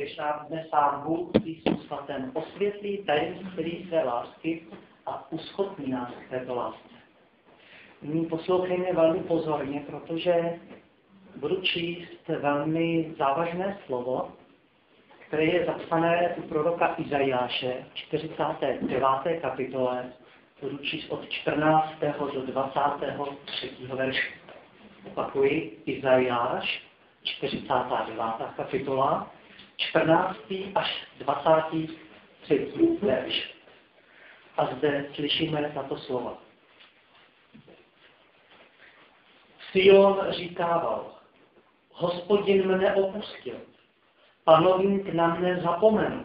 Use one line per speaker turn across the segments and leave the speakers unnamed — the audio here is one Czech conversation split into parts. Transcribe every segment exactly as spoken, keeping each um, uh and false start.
když nám dnes sám Bůh Písmu svatém osvětlí tajemství své lásky a uschopní nás k této lásce. Nyní poslouchejme velmi pozorně, protože budu číst velmi závažné slovo, které je zapsané u proroka Izajáše v čtyřicáté deváté kapitole. Budu číst od čtrnáctého do dvacátého třetího verše. Opakuji, Izajáš, čtyřicátá devátá kapitola, čtrnáctý až dvacátý třetí verš. A zde slyšíme tato slova. Sion říkával, Hospodin mne opustil, Panovník na mne zapomenul.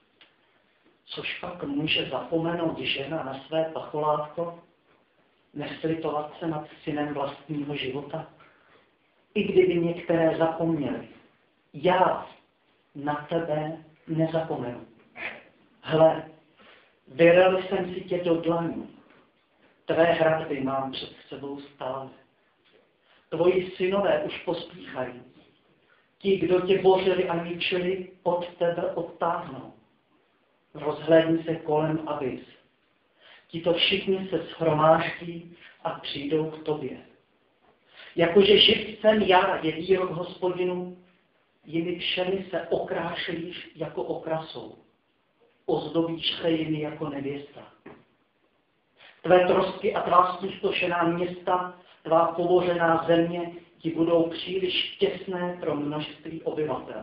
Což pak může zapomenout žena na své pacholátko, neslitovat se nad synem vlastního života? I kdyby některé zapomněli, já na tebe nezapomenu. Hle, vyrel jsem si tě do dlaní, tvé hradby mám před sebou stále. Tvoji synové už pospíchají, ti, kdo tě bořili a ničili, od tebe odtáhnou. Rozhlédni se kolem a vys. Tito všichni se shromáždí a přijdou k tobě. Jakože živ jsem já, je výrok Hospodinu, jimi všemi se okrášlíš jako okrasou. Ozdobíš se jimi jako nevěsta. Tvé trosky a tvá zpustošená města, tvá pobořená země ti budou příliš těsné pro množství obyvatel,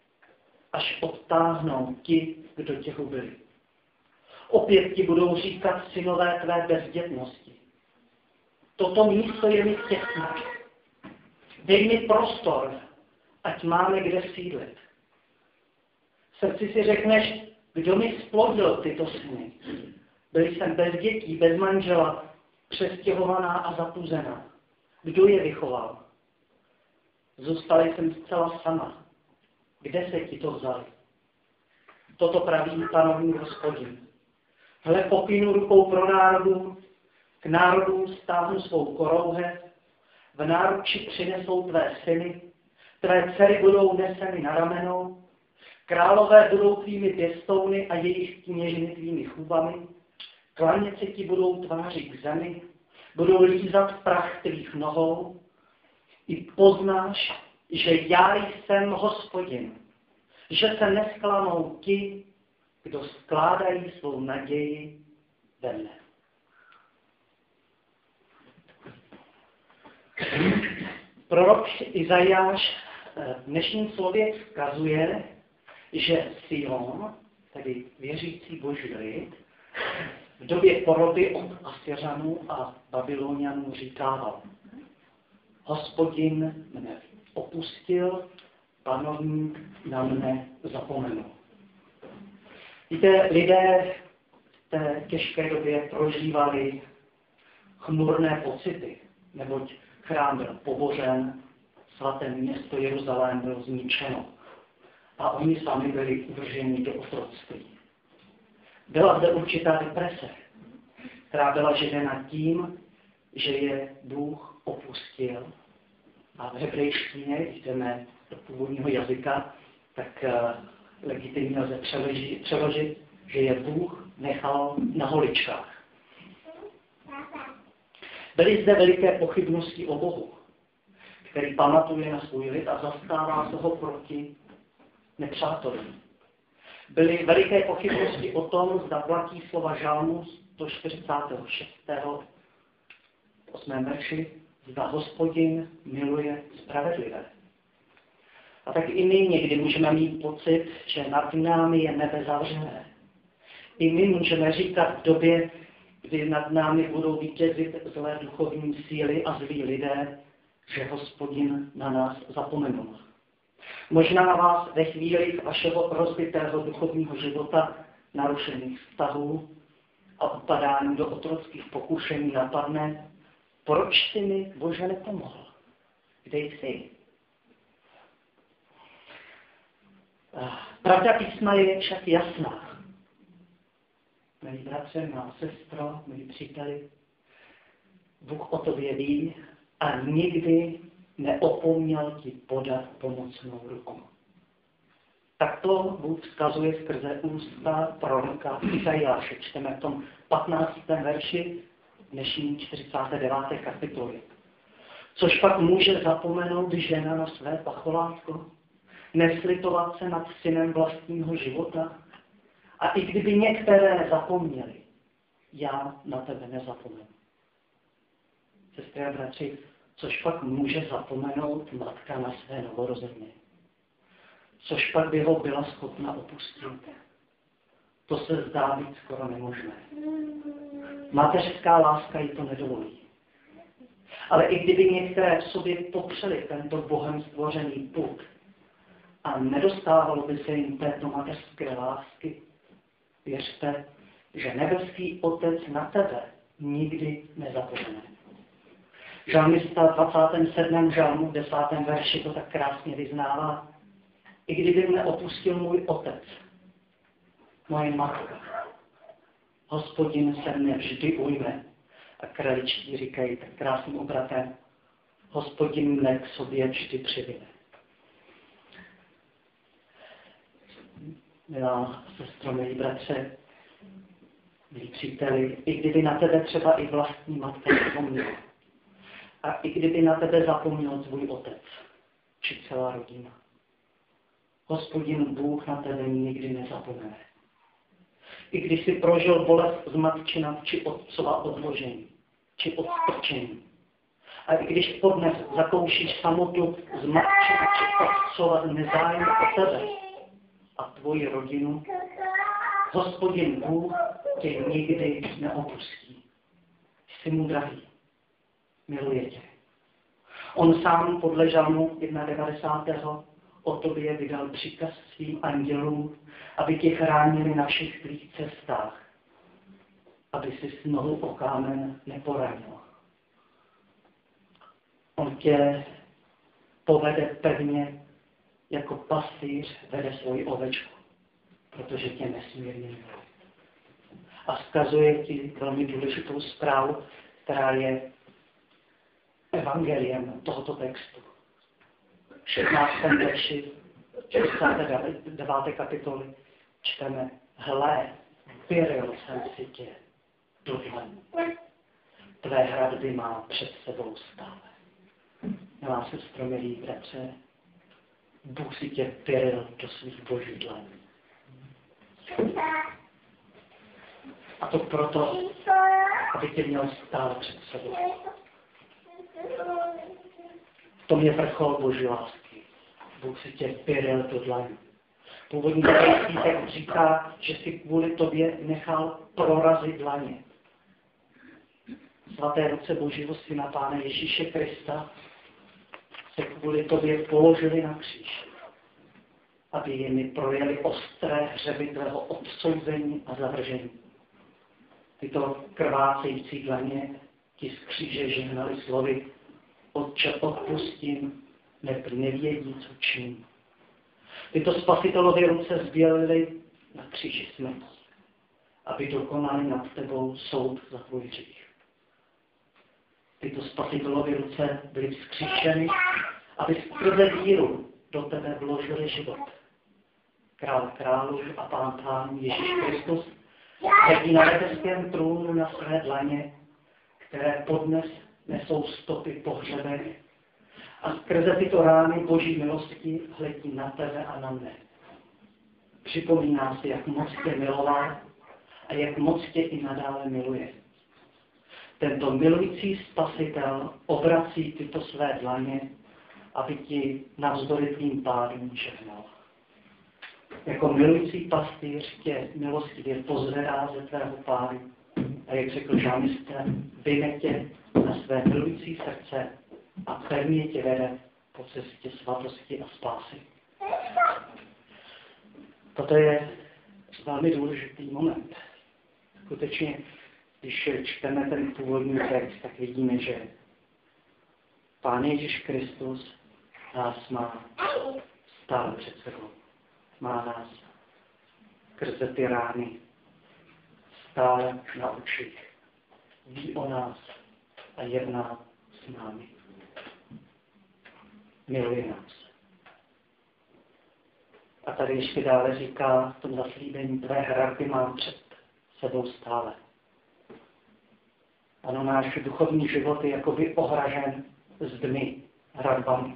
až odtáhnou ti, kdo tě hubili. Opět ti budou říkat synové tvé bezdětnosti. Toto místo je mi těsné. Dej mi prostor, ať máme kde sídlit. V srdci si řekneš, kdo mi splodil tyto syny. Byl jsem bez dětí, bez manžela, přestěhovaná a zapuzená. Kdo je vychoval? Zůstala jsem zcela sama. Kde se ti to vzali? Toto praví Panovník Hospodin. Hle, popínu rukou pro národů, k národům stáhnu svou korouhev, v náruči přinesou tvé syny, tvé dcery budou neseny na ramenou, králové budou tvými pěstouny a jejich kněžny tvými chůbami, klanět se ti budou tváři k zemi, budou lízat prach tvých nohou, i poznáš, že já jsem Hospodin, že se nesklamou ti, kdo skládají svou naději ve mne. Prorok Izajáš v dnešním slově vzkazuje, že Sion, tedy věřící boží lid, v době poroby od Asyřanů a Babylonianů říkával: Hospodin mne opustil, Panovník na mne zapomenul. Víte, lidé v té těžké době prožívali chmurné pocity, neboť chrám byl pobořen, svaté město Jeruzalém bylo zničeno a oni sami byli uvrženi do otroctví. Byla zde určitá deprese, která byla živena tím, že je Bůh opustil. A v hebrejštině, když jdeme do původního jazyka, tak uh, legitimně lze přeložit, přeložit, že je Bůh nechal na holičkách. Byly zde veliké pochybnosti o Bohu, který pamatuje na svůj lid a zastává se ho proti nepřátelům. Byly veliké pochybnosti o tom, zda platí slova žálmu sto čtyřicátého šestého osmém verši, zda Hospodin miluje spravedlivé. A tak i my někdy můžeme mít pocit, že nad námi je nebe zavřené. I my můžeme říkat v době, kdy nad námi budou vítězit zlé duchovní síly a zlí lidé, že Hospodin na nás zapomenul. Možná vás ve chvíli vašeho rozbitého duchovního života, narušených vztahů a upadání do otrockých pokušení napadne: proč jsi mi, Bože, nepomohl? Kde jsi? Pravda písma je však jasná. Milí bratře, má sestro, milí příteli, Bůh o tobě ví a nikdy neopomněl ti podat pomocnou ruku. Tak to Bůh vzkazuje skrze ústa proroka Izajáše. Čteme v tom patnáctém verši dnešní čtyřicáté deváté kapitoly. Což pak může zapomenout žena na své pacholátko, neslitovat se nad synem vlastního života. A i kdyby některé zapomněli, já na tebe nezapomenu. Sestry a bratři, což pak může zapomenout matka na své novorozeně. Což pak by ho byla schopna opustit. To se zdá být skoro nemožné. Mateřská láska jí to nedovolí. Ale i kdyby některé v sobě popřeli tento Bohem stvořený pud a nedostávalo by se jim této mateřské lásky, věřte, že nebeský Otec na tebe nikdy nezapomene. Žalmista v dvacátém sedmém žalmu v desátém verši to tak krásně vyznává. I kdyby mne opustil můj otec, moje matka, Hospodin se mne vždy ujme. A kraličtí říkají tak krásným obratem, Hospodin mne k sobě vždy přivede. Milá sestro, milí bratře, milí příteli, i kdyby na tebe třeba i vlastní matka zapomněla, a i kdyby na tebe zapomněl tvůj otec, či celá rodina, Hospodin Bůh na tebe nikdy nezapomene. I když jsi prožil bolest z matčina, či otcova odložení, či odstrčení. A i když podnes zakoušíš samotu z matčina, či otcova nezájem o tebe a tvoji rodinu, Hospodin Bůh tě nikdy neopustí. Jsi mu drahý. Miluje tě. On sám podle žalmu devadesátého o tobě vydal příkaz svým andělům, aby tě chránili na všech tvých cestách, aby si s nohou o kámen neporanil. On tě povede pevně, jako pastýř vede svoji ovečku, protože tě nesmírně miluje. A vzkazuje ti velmi důležitou zprávu, která je evangeliem tohoto textu. V šestnáctém verši čtyřicáté deváté kapitoly čteme: Hle, vyril jsem si tě do dlaní. Tvé hradby má před sebou stále. Milá sestro, milí bratře, Bůh si tě vyril do svých božích dlaní. A to proto, aby tě měl stále před sebou. To je vrchol boží lásky. Bůh si tě vyril do dlaní. Původní hebrejský text říká, že si kvůli tobě nechal prorazit dlaně. Svaté ruce Božího Syna Pána Ježíše Krista se kvůli tobě položili na kříž, aby jimi projeli ostré hřeby tvého odsouzení a zavržení. Tyto krvácející dlaně ti z kříže žehnali slovy: Otče, odpustím, neb nevědí, co činí. Tyto spasitelovy ruce zbělily na kříži smrti, aby dokonali nad tebou soud za tvůj hřích. Tyto spasitelovy ruce byly vzkříšeny, aby skrze víru do tebe vložili život. Král králů a pán pánů Ježíš Kristus sedí na nebeském trůnu na své dlaně, které podnes nesou stopy po hřebech, a skrze tyto rány Boží milosti hledí na tebe a na mne. Připomíná si, jak moc tě miloval a jak moc tě i nadále miluje. Tento milující spasitel obrací tyto své dlaně, aby ti navzdory tvým pádům žehnal. Jako milující pastýř tě milostivě pozvedá ze tvého pádu a jak řekl žalmista, vyjme tě na své milující srdce a pevně tě vede po cestě svatosti a spásy. Toto je velmi důležitý moment. Skutečně, když čteme ten původní text, tak vidíme, že Pán Ježíš Kristus nás má stále před sebou. Má nás skrze ty rány stále na očích. Ví o nás a jedná s námi. Miluje nás. A tady ještě dále říká v tom zaslíbení, tvé hradby mám před sebou stále. Ano, náš duchovní život je jakoby ohražen zdmi, hradbami.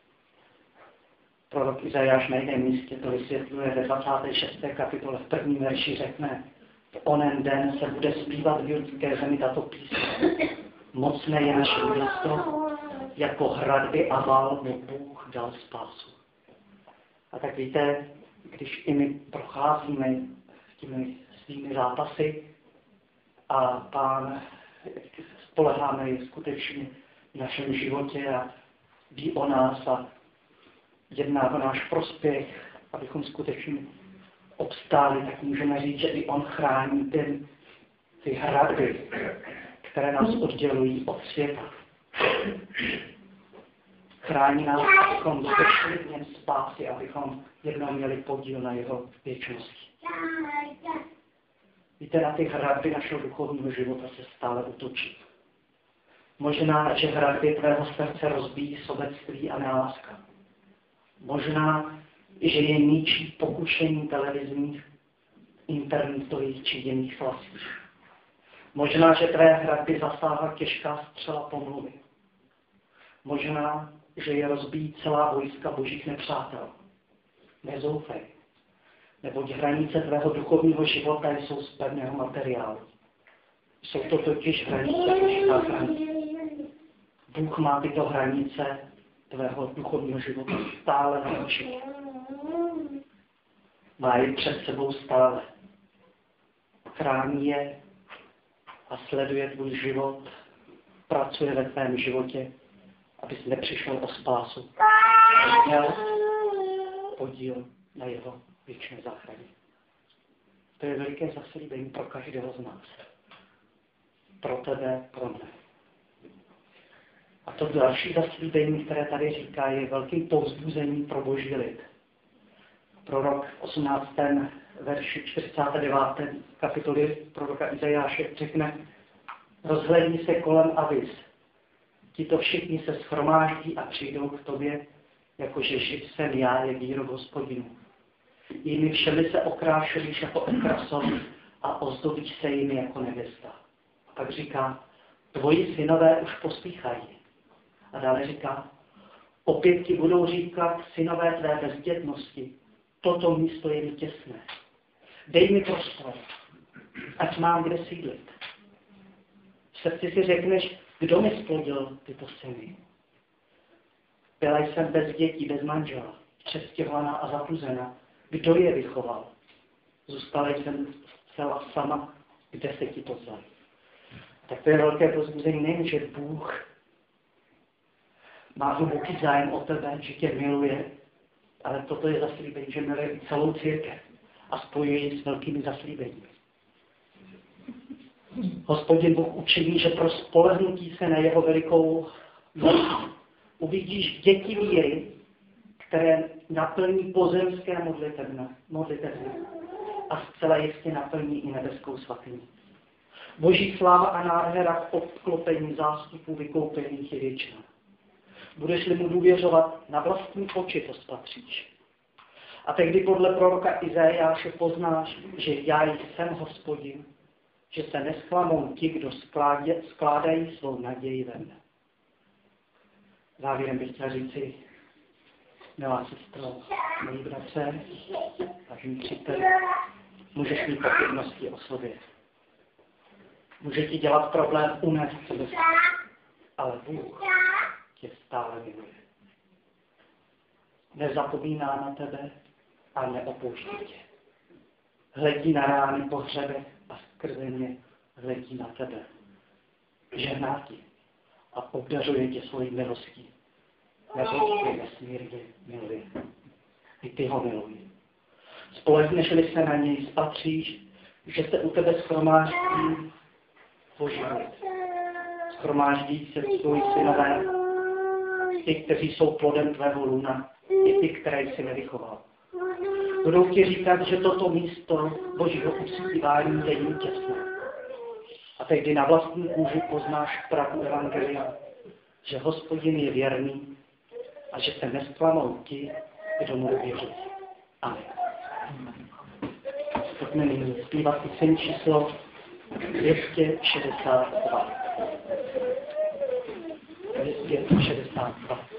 Prorok Izajáš na jiném místě to vysvětluje ve dvacáté šesté kapitole v prvním verši řekne, v onen den se bude zpívat v judské zemi tato píseň. Mocné je naše město, jako hradby Aval mu Bůh dal spásu. A tak víte, když i my procházíme těmi svými zápasy a Pán spoleháme je skutečně v našem životě a ví o nás a jedná o náš prospěch, abychom skutečně obstáli, tak můžeme říct, že i on chrání ty, ty hradby, které nás oddělují od světa. Chrání nás, abychom došli v něm spásy, abychom jednou měli podíl na jeho věčnosti. Víte, na ty hradby našeho duchovního života se stále útočí. Možná, že hradby tvého srdce rozbíjí sobectví a neláska. Možná, že je ničí pokušení televizních, internetových či jiných hlasů. Možná, že tvé hradby zasáhla těžká střela pomluvy. Možná, že je rozbíjí celá vojska božích nepřátel. Nezoufej, neboť hranice tvého duchovního života jsou z pevného materiálu. Jsou to totiž hranice božího hranice. Bůh má tyto hranice tvého duchovního života stále na oči. Má je před sebou stále. Chrání je a sleduje tvůj život, pracuje ve tvém životě, abys nepřišel o spásu. Měl podíl na jeho věčné záchraně. To je veliké zaslíbení pro každého z nás. Pro tebe, pro mne. A to další zaslíbení, které tady říká, je velkým povzbuzením pro boží lid. Prorok v osmnáctém verši čtyřicáté deváté kapitoly proroka Izajáše řekne, rozhlédni se kolem a vys. Tito všichni se shromáždí a přijdou k tobě, jakože živ jsem já, je výrok Hospodinu. Jimi všemi se okrášelíš jako okrasou a ozdobíš se jimi jako nevěsta. A pak říká, tvoji synové už pospíchají. A dále říká, opět ti budou říkat synové tvé bezdětnosti, toto místo je mi těsné. Dej mi prostor, ať mám kde sídlit. V srdci si řekneš, kdo mi splodil tyto syny. Byla jsem bez dětí, bez manžela, přestěhovaná a zatuzena. Kdo je vychoval? Zůstala jsem celá sama, kde se ti to vzal. Tak to je velké povzbuzení, nejen, že Bůh má hluboký zájem o tebe, že tě miluje, ale toto je zaslíbení, že miluje celou církev a spojuje ji s velkými zaslíbeními. Hospodin Bůh učiní, že pro spolehnutí se na jeho velikou moc uvidíš děti víry, které naplní pozemské modlitevny a zcela jistě naplní i nebeskou svatyni. Boží sláva a nádhera v obklopení zástupů vykoupených je věčná. Budeš-li mu důvěřovat, na vlastní oči to spatříš. A tehdy podle proroka Izajáše poznáš, že já jsem Hospodin, že se nesklamou ti, kdo skládě, skládají svou naději ve mne. Závěrem bych chtěl říci, milá sestro, milí bratře, vážení příteli, můžeš mít pochybnosti o sobě. Může ti dělat problém unést sebe, ale Bůh tě stále miluje. Nezapomíná na tebe a neopouští tě. Hledí na rány po hřebech a skrze ně hledí na tebe. Žehná ti a obdařuje tě svojí milostí. Nebo tě nesmírně miluje. I ty ho milují. Spolehneš-li se na něj, spatříš, že se u tebe shromáždí Boží lid. Shromáždí se tvoji synové, ti, kteří jsou plodem tvého lůna, i ty, které jsi nevychoval. Budou ti říkat, že toto místo Božího uctívání je jim těsné. A tehdy na vlastní kůži poznáš pravdu evangelia, že Hospodin je věrný a že se nesklamou ti, kdo mu věří. Amen. Pojďme nyní zpívat píseň číslo dvě stě šedesát dva. dvě stě šedesát dva.